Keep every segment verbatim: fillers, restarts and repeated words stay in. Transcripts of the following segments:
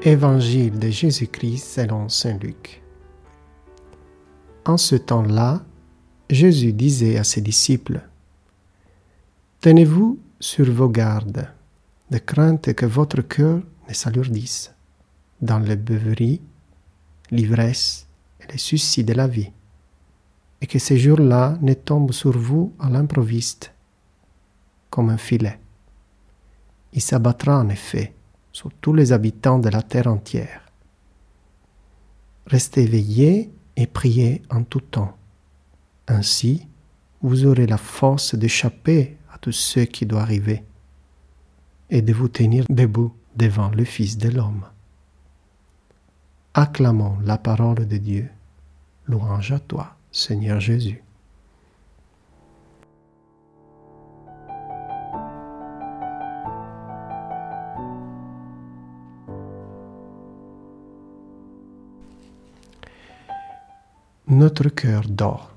Évangile de Jésus-Christ selon saint Luc. En ce temps-là, Jésus disait à ses disciples : « Tenez-vous sur vos gardes, de crainte que votre cœur ne s'alourdisse dans les beuveries, l'ivresse et les soucis de la vie, et que ces jours-là ne tombent sur vous à l'improviste, comme un filet. Il s'abattra en effet sur tous les habitants de la terre entière. Restez éveillés et priez en tout temps. Ainsi, vous aurez la force d'échapper à tout ce qui doit arriver et de vous tenir debout devant le Fils de l'homme. » Acclamons la parole de Dieu. Louange à toi, Seigneur Jésus. Notre cœur dort.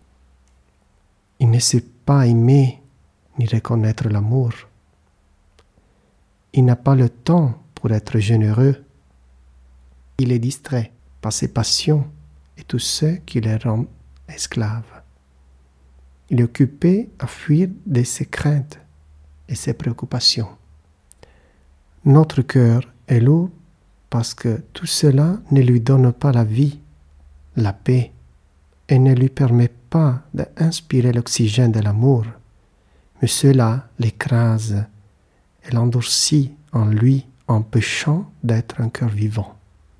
Il ne sait pas aimer ni reconnaître l'amour. Il n'a pas le temps pour être généreux. Il est distrait par ses passions et tout ce qui le rend esclave. Il est occupé à fuir de ses craintes et ses préoccupations. Notre cœur est lourd parce que tout cela ne lui donne pas la vie, la paix, et ne lui permet pas d'inspirer l'oxygène de l'amour, mais cela l'écrase et l'endurcit en lui, empêchant d'être un cœur vivant.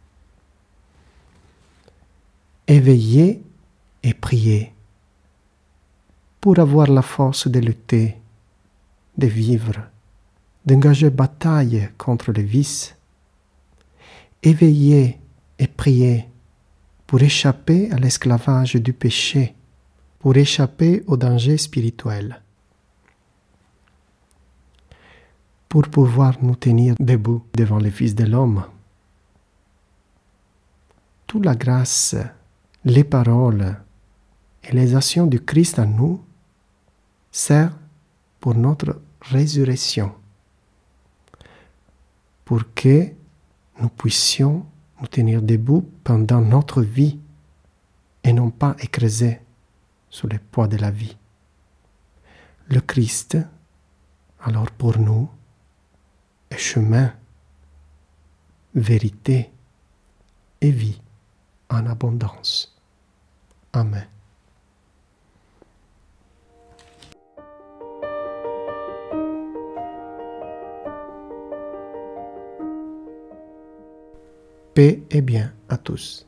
Éveillez et priez pour avoir la force de lutter, de vivre, d'engager bataille contre les vices. Éveillez et priez pour échapper à l'esclavage du péché, pour échapper au danger spirituel, pour pouvoir nous tenir debout devant le Fils de l'homme. Toute la grâce, les paroles et les actions du Christ en nous servent pour notre résurrection, pour que nous puissions nous tenir debout pendant notre vie et non pas écrasés sous le poids de la vie. Le Christ, alors pour nous, est chemin, vérité et vie en abondance. Amen. Paix et bien à tous.